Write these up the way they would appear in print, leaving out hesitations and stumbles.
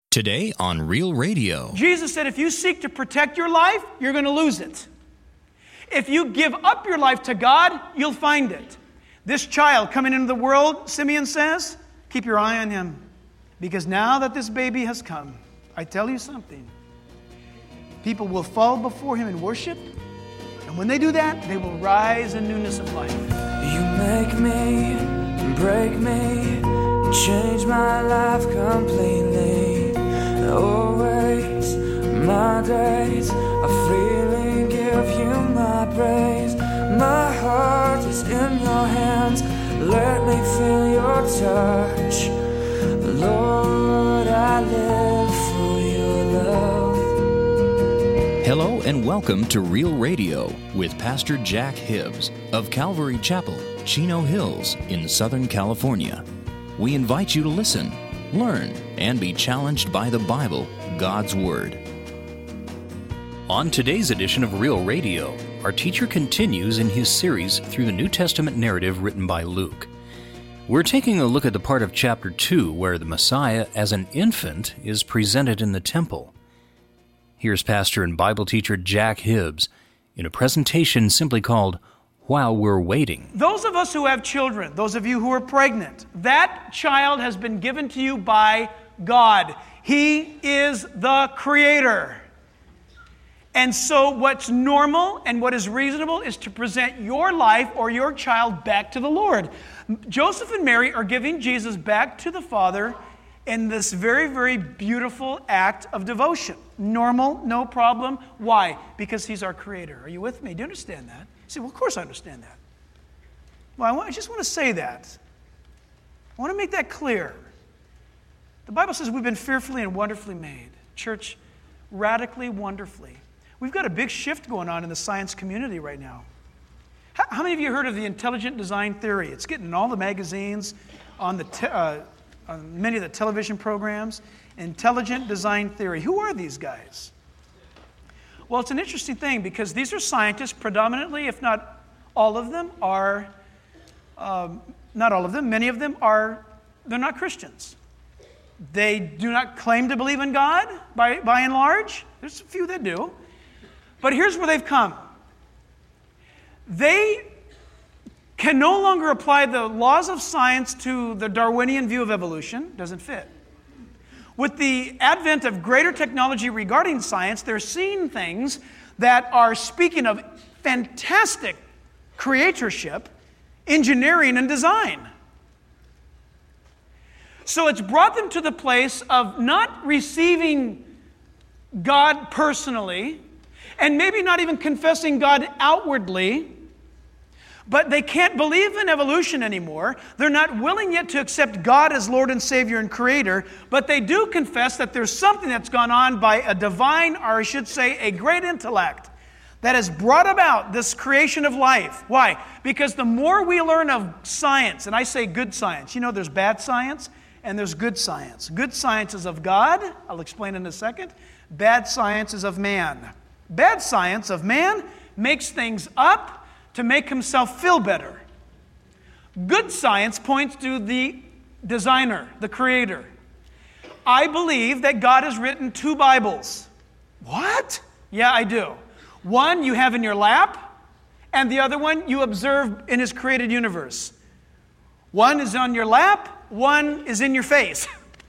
Today on Real Radio. Jesus said if you seek to protect your life, you're going to lose it. If you give up your life to God, you'll find it. This child coming into the world, Simeon says, keep your eye on him. Because now that this baby has come, I tell you something. People will fall before him in worship. And when they do that, they will rise in newness of life. You make me, break me, change my life completely. Always, my days, I freely give you my praise. My heart is in your hands, let me feel your touch. Lord, I live for your love. Hello and welcome to Real Radio with Pastor Jack Hibbs of Calvary Chapel, Chino Hills in Southern California. We invite you to listen, learn, and be challenged by the Bible, God's Word. On today's edition of Real Radio, our teacher continues in his series through the New Testament narrative written by Luke. We're taking a look at the part of chapter 2 where the Messiah as an infant is presented in the temple. Here's pastor and Bible teacher Jack Hibbs in a presentation simply called While We're Waiting. Those of us who have children, those of you who are pregnant, that child has been given to you by God. He is the Creator. And so what's normal and what is reasonable is to present your life or your child back to the Lord. Joseph and Mary are giving Jesus back to the Father in this very, very beautiful act of devotion. Normal, no problem. Why? Because He's our Creator. Are you with me? Do you understand that? You say, well, of course I understand that. Well, I just want to say that. I want to make that clear. The Bible says we've been fearfully and wonderfully made. Church, radically, wonderfully. We've got a big shift going on in the science community right now. How many of you heard of the intelligent design theory? It's getting in all the magazines, on many of the television programs. Intelligent design theory. Who are these guys? Well, it's an interesting thing because these are scientists predominantly, if not all of them, are, not all of them, many of them are, they're not Christians. They do not claim to believe in God by and large. There's a few that do. But here's where they've come. They can no longer apply the laws of science to the Darwinian view of evolution. Doesn't fit. With the advent of greater technology regarding science, they're seeing things that are speaking of fantastic creatorship, engineering, and design. So it's brought them to the place of not receiving God personally, and maybe not even confessing God outwardly, but they can't believe in evolution anymore. They're not willing yet to accept God as Lord and Savior and Creator, but they do confess that there's something that's gone on by a divine, or I should say a great intellect, that has brought about this creation of life. Why? Because the more we learn of science, and I say good science, you know there's bad science and there's good science. Good science is of God, I'll explain in a second. Bad science is of man. Bad science of man makes things up to make himself feel better. Good science points to the designer, the creator. I believe that God has written 2 Bibles. What? Yeah, I do. One you have in your lap, and the other one you observe in His created universe. One is on your lap, one is in your face.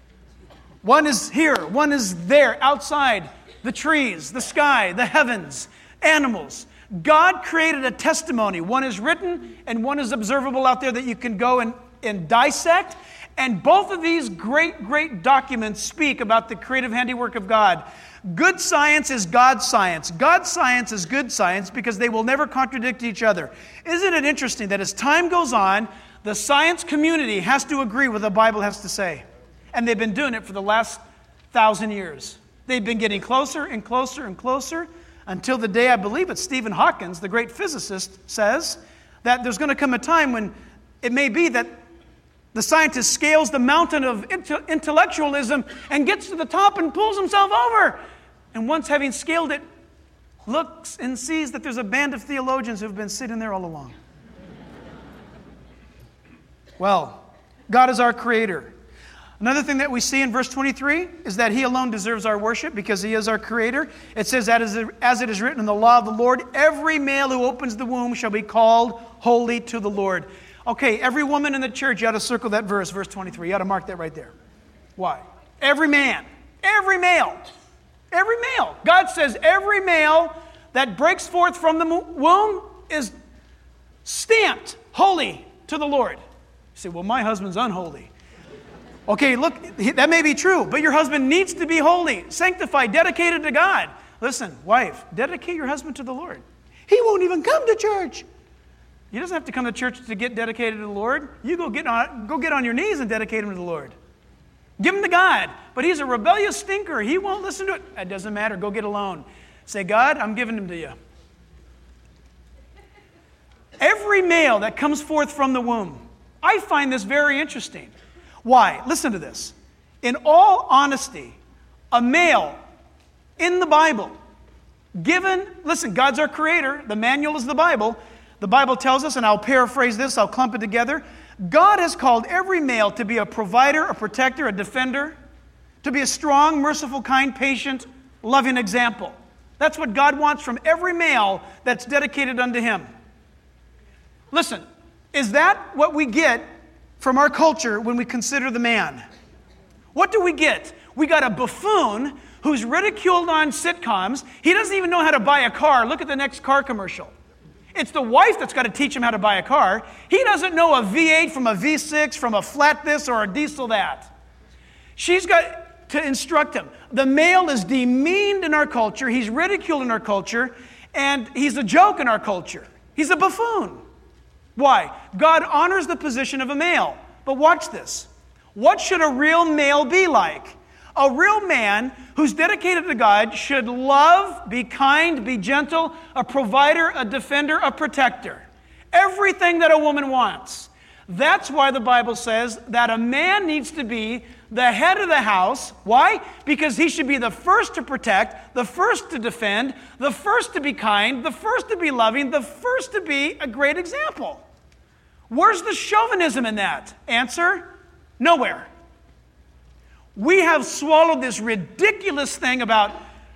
One is here, one is there, outside. The trees, the sky, the heavens, animals. God created a testimony. One is written and one is observable out there that you can go and dissect. And both of these great, great documents speak about the creative handiwork of God. Good science is God's science. God's science is good science because they will never contradict each other. Isn't it interesting that as time goes on, the science community has to agree with what the Bible has to say? And they've been doing it for the last 1,000 years. They've been getting closer and closer and closer until the day, I believe it's Stephen Hawking, the great physicist, says that there's going to come a time when it may be that the scientist scales the mountain of intellectualism and gets to the top and pulls himself over. And once having scaled it, looks and sees that there's a band of theologians who have been sitting there all along. Well, God is our creator. Another thing that we see in verse 23 is that he alone deserves our worship because he is our creator. It says, as it is written in the law of the Lord, every male who opens the womb shall be called holy to the Lord. Okay, every woman in the church, you ought to circle that verse 23. You ought to mark that right there. Why? Every man, every male, every male. God says every male that breaks forth from the womb is stamped holy to the Lord. You say, well, my husband's unholy. Okay, look, that may be true, but your husband needs to be holy, sanctified, dedicated to God. Listen, wife, dedicate your husband to the Lord. He won't even come to church. He doesn't have to come to church to get dedicated to the Lord. You go get on your knees and dedicate him to the Lord. Give him to God. But he's a rebellious stinker. He won't listen to it. It doesn't matter. Go get alone. Say, God, I'm giving him to you. Every male that comes forth from the womb, I find this very interesting. Why? Listen to this. In all honesty, a male in the Bible, listen, God's our creator. The manual is the Bible. The Bible tells us, and I'll paraphrase this, I'll clump it together. God has called every male to be a provider, a protector, a defender, to be a strong, merciful, kind, patient, loving example. That's what God wants from every male that's dedicated unto him. Listen, is that what we get from our culture when we consider the man? What do we get? We got a buffoon who's ridiculed on sitcoms. He doesn't even know how to buy a car. Look at the next car commercial. It's the wife that's got to teach him how to buy a car. He doesn't know a V8 from a V6, from a flat this or a diesel that. She's got to instruct him. The male is demeaned in our culture. He's ridiculed in our culture. And he's a joke in our culture. He's a buffoon. Why? God honors the position of a male. But watch this. What should a real male be like? A real man who's dedicated to God should love, be kind, be gentle, a provider, a defender, a protector. Everything that a woman wants. That's why the Bible says that a man needs to be the head of the house. Why? Because he should be the first to protect, the first to defend, the first to be kind, the first to be loving, the first to be a great example. Where's the chauvinism in that? Answer, nowhere. We have swallowed this ridiculous thing about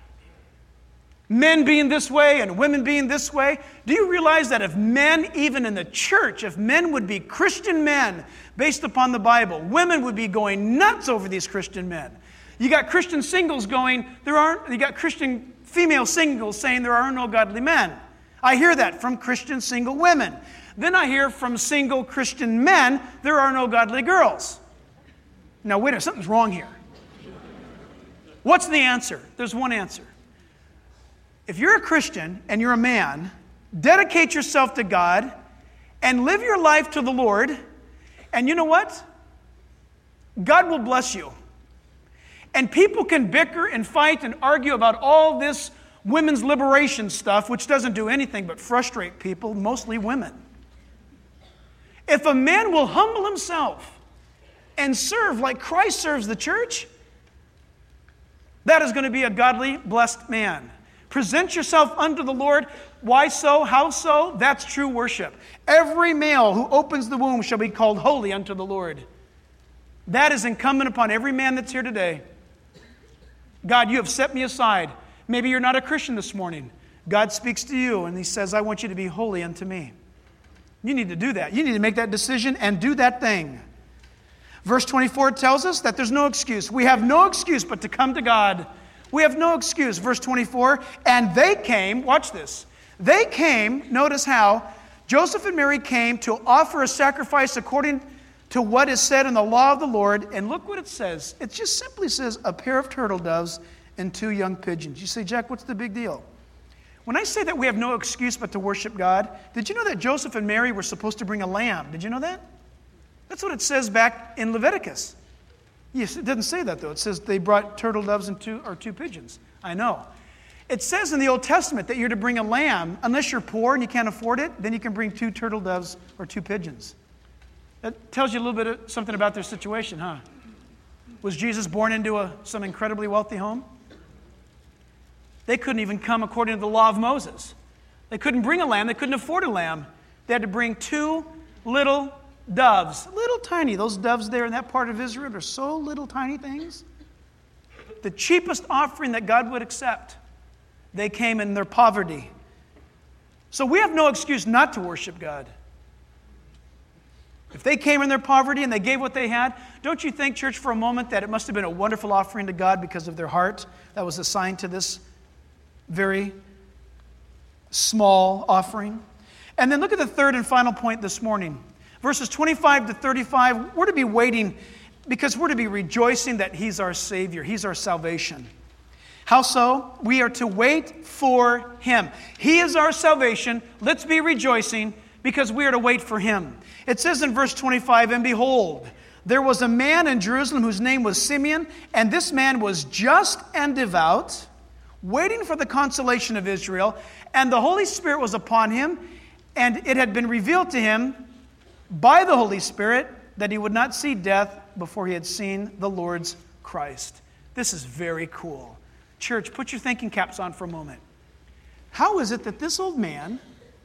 men being this way and women being this way. Do you realize that if men, even in the church, if men would be Christian men based upon the Bible, women would be going nuts over these Christian men. You got Christian singles going, you got Christian female singles saying there are no godly men. I hear that from Christian single women. Then I hear from single Christian men, there are no godly girls. Now, wait a minute, something's wrong here. What's the answer? There's one answer. If you're a Christian and you're a man, dedicate yourself to God and live your life to the Lord, and you know what? God will bless you. And people can bicker and fight and argue about all this women's liberation stuff, which doesn't do anything but frustrate people, mostly women. If a man will humble himself and serve like Christ serves the church, that is going to be a godly, blessed man. Present yourself unto the Lord. Why so? How so? That's true worship. Every male who opens the womb shall be called holy unto the Lord. That is incumbent upon every man that's here today. God, you have set me aside. Maybe you're not a Christian this morning. God speaks to you and he says, I want you to be holy unto me. You need to do that. You need to make that decision and do that thing. Verse 24 tells us that there's no excuse. We have no excuse but to come to God. We have no excuse. Verse 24, and they came, watch this. They came, notice how, Joseph and Mary came to offer a sacrifice according to what is said in the law of the Lord. And look what it says. It just simply says a pair of turtle doves and 2 young pigeons. You say, Jack, what's the big deal? When I say that we have no excuse but to worship God, did you know that Joseph and Mary were supposed to bring a lamb? Did you know that? That's what it says back in Leviticus. Yes, it doesn't say that, though. It says they brought turtle doves and 2 pigeons. I know. It says in the Old Testament that you're to bring a lamb. Unless you're poor and you can't afford it, then you can bring 2 turtle doves or 2 pigeons. That tells you a little bit of something about their situation, huh? Was Jesus born into some incredibly wealthy home? They couldn't even come according to the law of Moses. They couldn't bring a lamb. They couldn't afford a lamb. They had to bring 2 little doves, little tiny. Those doves there in that part of Israel are so little tiny things. The cheapest offering that God would accept. They came in their poverty. So we have no excuse not to worship God. If they came in their poverty and they gave what they had, don't you think, church, for a moment that it must have been a wonderful offering to God because of their heart that was assigned to this very small offering? And then look at the third and final point this morning. Verses 25 to 35, we're to be waiting because we're to be rejoicing that He's our Savior. He's our salvation. How so? We are to wait for Him. He is our salvation. Let's be rejoicing because we are to wait for Him. It says in verse 25, "And behold, there was a man in Jerusalem whose name was Simeon, and this man was just and devout, waiting for the consolation of Israel, and the Holy Spirit was upon him, and it had been revealed to him by the Holy Spirit that he would not see death before he had seen the Lord's Christ." This is very cool. Church, put your thinking caps on for a moment. How is it that this old man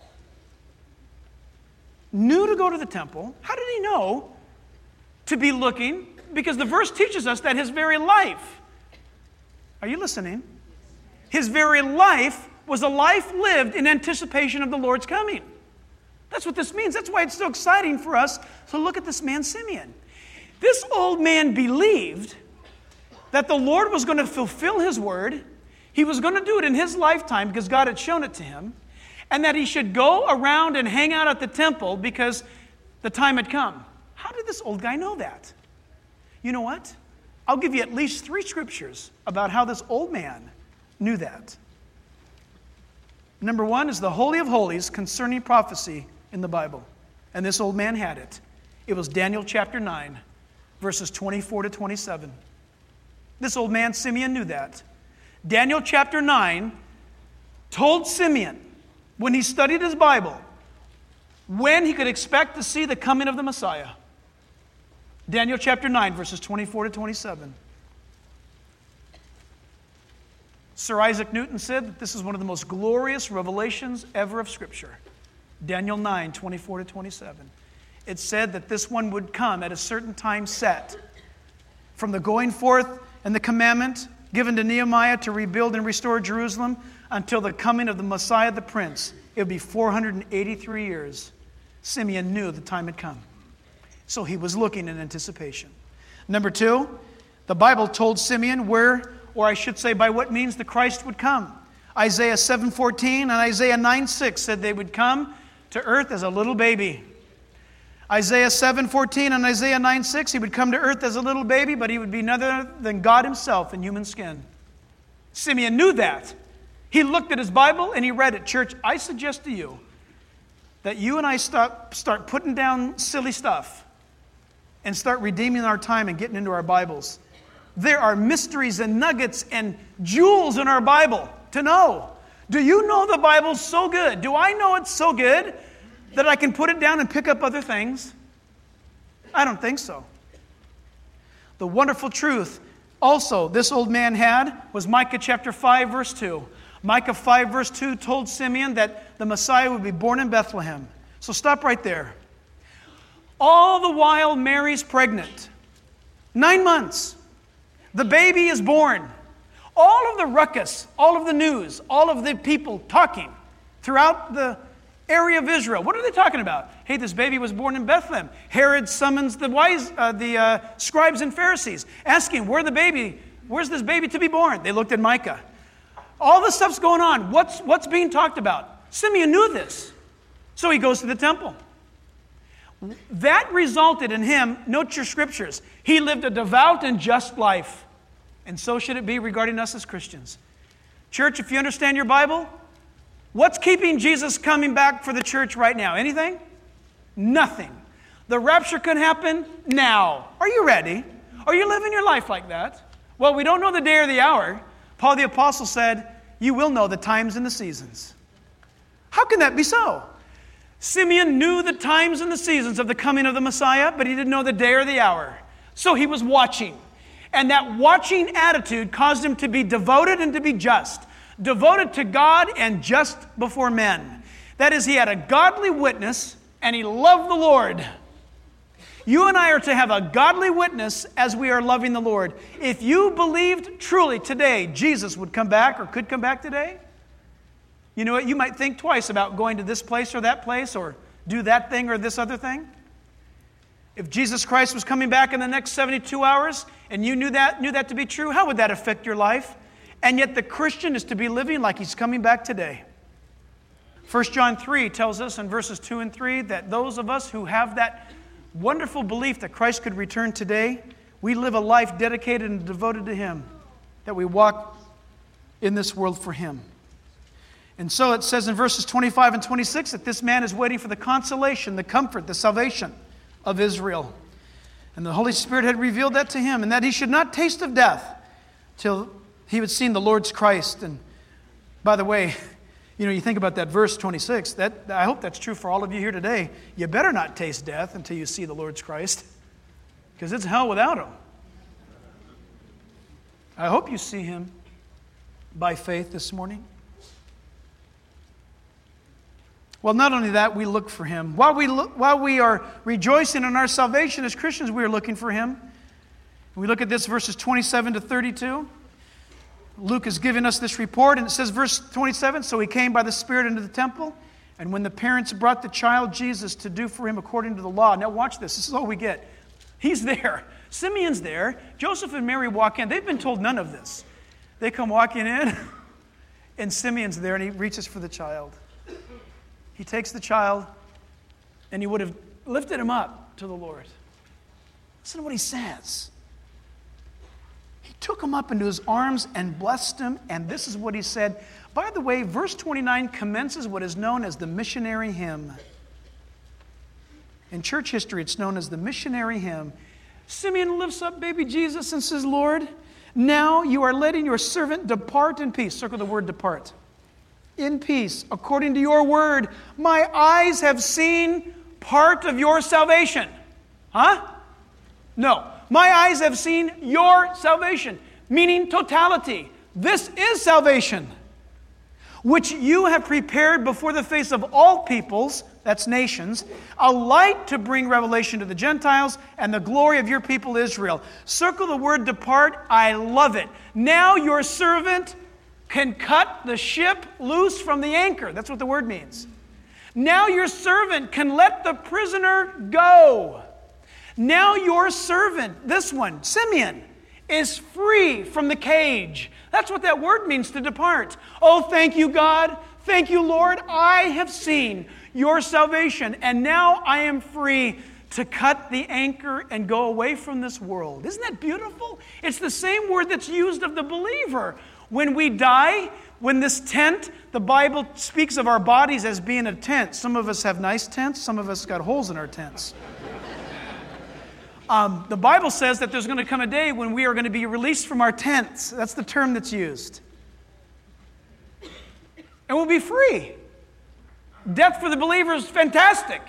knew to go to the temple? How did he know to be looking? Because the verse teaches us that his very life, are you listening? His very life was a life lived in anticipation of the Lord's coming. That's what this means. That's why it's so exciting for us to look at this man Simeon. This old man believed that the Lord was going to fulfill His word. He was going to do it in his lifetime because God had shown it to him. And that he should go around and hang out at the temple because the time had come. How did this old guy know that? You know what? I'll give you at least 3 scriptures about how this old man knew that. Number 1 is the Holy of Holies concerning prophecy in the Bible. And this old man had it. It was Daniel chapter 9, verses 24 to 27. This old man, Simeon, knew that. Daniel chapter 9 told Simeon, when he studied his Bible, when he could expect to see the coming of the Messiah. Daniel chapter 9, verses 24 to 27. Sir Isaac Newton said that this is one of the most glorious revelations ever of Scripture. Daniel 9, 24 to 27. It said that this one would come at a certain time set. From the going forth and the commandment given to Nehemiah to rebuild and restore Jerusalem until the coming of the Messiah the Prince, it would be 483 years. Simeon knew the time had come. So he was looking in anticipation. Number 2, the Bible told Simeon where, or I should say by what means the Christ would come. Isaiah 7:14 and Isaiah 9:6 said they would come to earth as a little baby. Isaiah 7:14 and Isaiah 9:6, he would come to earth as a little baby, but he would be none other than God Himself in human skin. Simeon knew that. He looked at his Bible and he read it. Church, I suggest to you that you and I start putting down silly stuff and start redeeming our time and getting into our Bibles. There are mysteries and nuggets and jewels in our Bible to know. Do you know the Bible so good? Do I know it's so good that I can put it down and pick up other things? I don't think so. The wonderful truth also this old man had was Micah chapter 5, verse 2. Micah 5, verse 2 told Simeon that the Messiah would be born in Bethlehem. So stop right there. All the while Mary's pregnant. 9 months. The baby is born. All of the ruckus, all of the news, all of the people talking throughout the area of Israel. What are they talking about? Hey, this baby was born in Bethlehem. Herod summons the scribes and Pharisees, asking, where's this baby to be born? They looked at Micah. All this stuff's going on. What's being talked about? Simeon knew this. So he goes to the temple. That resulted in him, note your scriptures, he lived a devout and just life. And so should it be regarding us as Christians. Church, if you understand your Bible, what's keeping Jesus coming back for the church right now? Anything? Nothing. The rapture can happen now. Are you ready? Are you living your life like that? Well, we don't know the day or the hour. Paul the Apostle said, you will know the times and the seasons. How can that be so? Simeon knew the times and the seasons of the coming of the Messiah, but he didn't know the day or the hour. So he was watching. And that watching attitude caused him to be devoted and to be just. Devoted to God and just before men. That is, he had a godly witness and he loved the Lord. You and I are to have a godly witness as we are loving the Lord. If you believed truly today Jesus would come back or could come back today, you know what? You might think twice about going to this place or that place or do that thing or this other thing. If Jesus Christ was coming back in the next 72 hours and you knew that to be true, how would that affect your life? And yet the Christian is to be living like he's coming back today. 1 John 3 tells us in verses 2 and 3 that those of us who have that wonderful belief that Christ could return today, we live a life dedicated and devoted to Him, that we walk in this world for Him. And so it says in verses 25 and 26 that this man is waiting for the consolation, the comfort, the salvation of Israel. And the Holy Spirit had revealed that to him, and that he should not taste of death till he had seen the Lord's Christ. And by the way, you think about that verse 26, I hope that's true for all of you here today. You better not taste death until you see the Lord's Christ, because it's hell without Him. I hope you see Him by faith this morning. Well, not only that, we look for Him. While we are rejoicing in our salvation as Christians, we are looking for Him. We look at this, verses 27 to 32. Luke has given us this report, and it says, verse 27, so he came by the Spirit into the temple, and when the parents brought the child Jesus to do for him according to the law. Now watch this. This is all we get. He's there. Simeon's there. Joseph and Mary walk in. They've been told none of this. They come walking in, and Simeon's there, and he reaches for the child. He takes the child, and he would have lifted him up to the Lord. Listen to what he says. He took him up into his arms and blessed him, and this is what he said. By the way, verse 29 commences what is known as the missionary hymn. In church history, it's known as the missionary hymn. Simeon lifts up baby Jesus and says, Lord, now you are letting your servant depart in peace. Circle the word depart. In peace, according to your word. My eyes have seen part of your salvation. Huh? No. My eyes have seen your salvation, meaning totality. This is salvation, which you have prepared before the face of all peoples, that's nations, a light to bring revelation to the Gentiles and the glory of your people Israel. Circle the word depart. I love it. Now your servant can cut the ship loose from the anchor. That's what the word means. Now your servant can let the prisoner go. Now your servant, this one, Simeon, is free from the cage. That's what that word means, to depart. Oh, thank you, God. Thank you, Lord. I have seen your salvation, and now I am free to cut the anchor and go away from this world. Isn't that beautiful? It's the same word that's used of the believer. When we die, when this tent, the Bible speaks of our bodies as being a tent. Some of us have nice tents. Some of us got holes in our tents. The Bible says that there's going to come a day when we are going to be released from our tents. That's the term that's used. And we'll be free. Death for the believer is fantastic.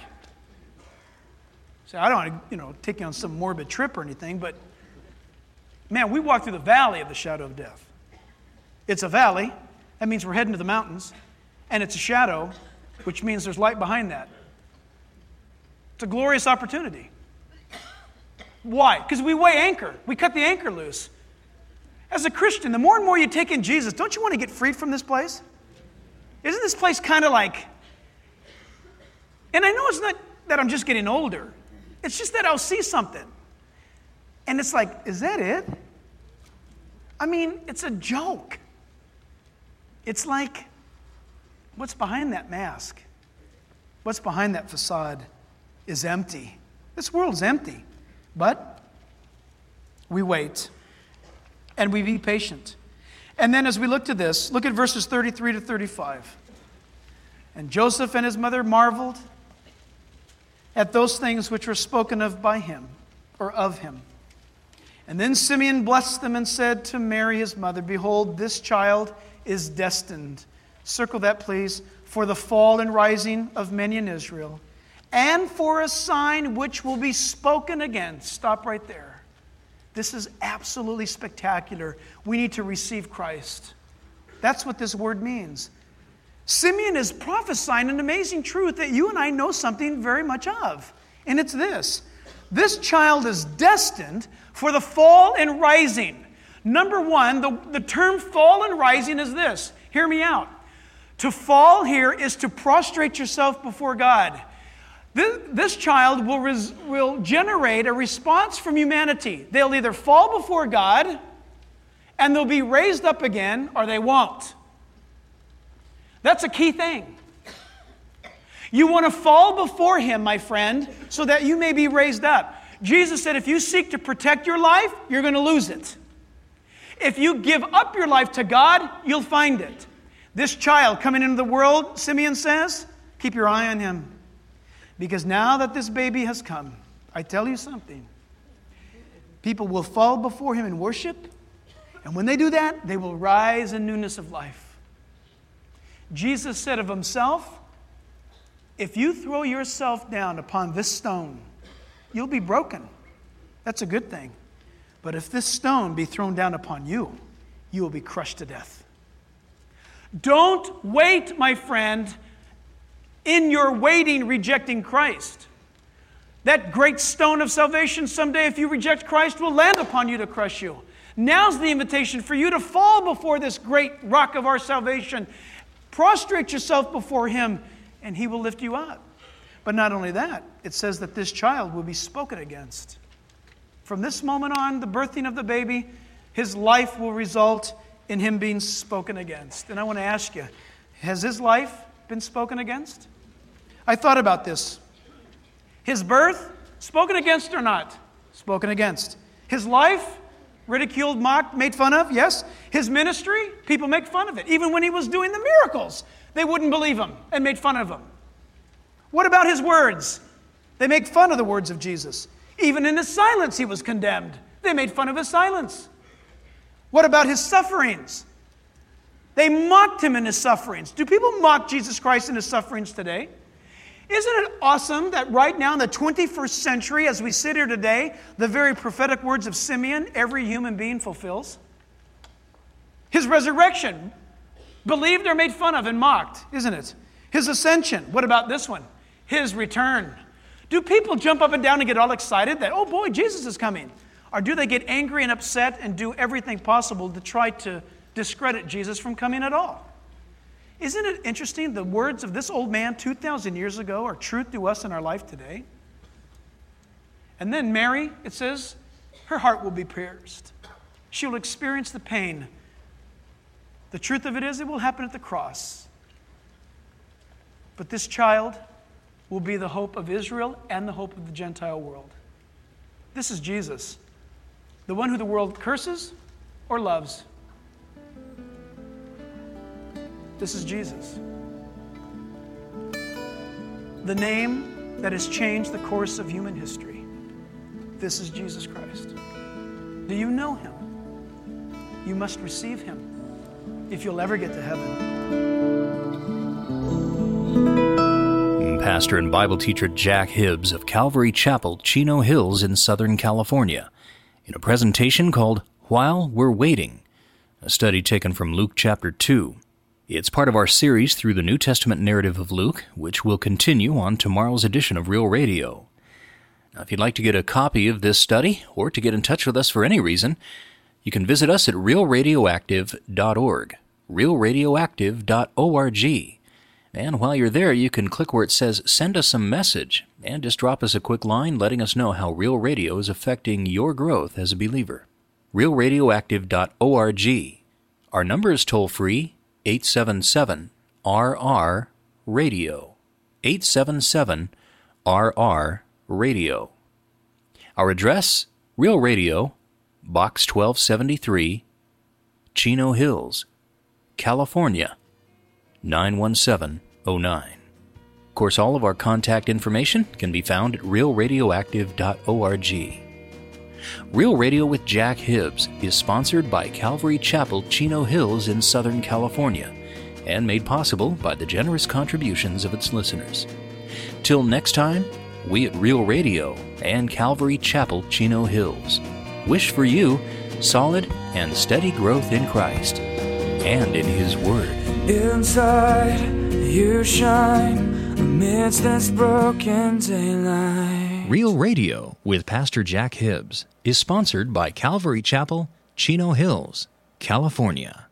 So I don't want to, take you on some morbid trip or anything, but man, we walk through the valley of the shadow of death. It's a valley. That means we're heading to the mountains. And it's a shadow, which means there's light behind that. It's a glorious opportunity. Why? Because we weigh anchor. We cut the anchor loose. As a Christian, the more and more you take in Jesus, don't you want to get freed from this place? Isn't this place kind of like... And I know it's not that I'm just getting older. It's just that I'll see something. And it's like, is that it? I mean, it's a joke. It's like, what's behind that mask? What's behind that facade is empty. This world's empty. But we wait, and we be patient. And then as we look to this, look at verses 33 to 35. And Joseph and his mother marveled at those things which were spoken of by him, or of him. And then Simeon blessed them and said to Mary his mother, behold, this child is destined. Circle that, please. For the fall and rising of many in Israel, and for a sign which will be spoken again. Stop right there. This is absolutely spectacular. We need to receive Christ. That's what this word means. Simeon is prophesying an amazing truth that you and I know something very much of. And it's this. This child is destined for the fall and rising. Number one, the term fall and rising is this. Hear me out. To fall here is to prostrate yourself before God. This child will generate a response from humanity. They'll either fall before God and they'll be raised up again, or they won't. That's a key thing. You want to fall before Him, my friend, so that you may be raised up. Jesus said if you seek to protect your life, you're going to lose it. If you give up your life to God, you'll find it. This child coming into the world, Simeon says, keep your eye on him. Because now that this baby has come, I tell you something. People will fall before Him in worship. And when they do that, they will rise in newness of life. Jesus said of Himself, if you throw yourself down upon this stone, you'll be broken. That's a good thing. But if this stone be thrown down upon you, you will be crushed to death. Don't wait, my friend, in your waiting, rejecting Christ. That great stone of salvation someday, if you reject Christ, will land upon you to crush you. Now's the invitation for you to fall before this great rock of our salvation. Prostrate yourself before Him, and He will lift you up. But not only that, it says that this child will be spoken against. From this moment on, the birthing of the baby, his life will result in him being spoken against. And I want to ask you, has his life been spoken against? I thought about this. His birth, spoken against or not? Spoken against. His life, ridiculed, mocked, made fun of? Yes. His ministry, people make fun of it. Even when He was doing the miracles, they wouldn't believe Him and made fun of Him. What about His words? They make fun of the words of Jesus. Even in His silence, He was condemned. They made fun of His silence. What about His sufferings? They mocked Him in His sufferings. Do people mock Jesus Christ in His sufferings today? Isn't it awesome that right now in the 21st century, as we sit here today, the very prophetic words of Simeon, every human being fulfills? His resurrection, believed or made fun of and mocked, isn't it? His ascension. What about this one? His return. Do people jump up and down and get all excited that, oh boy, Jesus is coming? Or do they get angry and upset and do everything possible to try to discredit Jesus from coming at all? Isn't it interesting? The words of this old man 2,000 years ago are truth to us in our life today. And then Mary, it says, her heart will be pierced. She will experience the pain. The truth of it is, it will happen at the cross. But this child will be the hope of Israel and the hope of the Gentile world. This is Jesus, the one who the world curses or loves. This is Jesus. The name that has changed the course of human history. This is Jesus Christ. Do you know Him? You must receive Him if you'll ever get to heaven. Pastor and Bible teacher Jack Hibbs of Calvary Chapel, Chino Hills in Southern California, in a presentation called While We're Waiting, a study taken from Luke chapter 2. It's part of our series through the New Testament narrative of Luke, which will continue on tomorrow's edition of Real Radio. Now, if you'd like to get a copy of this study, or to get in touch with us for any reason, you can visit us at realradioactive.org, realradioactive.org. And while you're there, you can click where it says Send Us a Message, and just drop us a quick line letting us know how Real Radio is affecting your growth as a believer. realradioactive.org. Our number is toll-free, 877-RR-RADIO. 877-RR-RADIO. Our address, Real Radio, Box 1273, Chino Hills, California, 91709. Of course, all of our contact information can be found at realradioactive.org. Real Radio with Jack Hibbs is sponsored by Calvary Chapel, Chino Hills in Southern California, and made possible by the generous contributions of its listeners. Till next time, we at Real Radio and Calvary Chapel, Chino Hills wish for you solid and steady growth in Christ and in His Word. Inside, you shine amidst this broken daylight. Real Radio with Pastor Jack Hibbs is sponsored by Calvary Chapel, Chino Hills, California.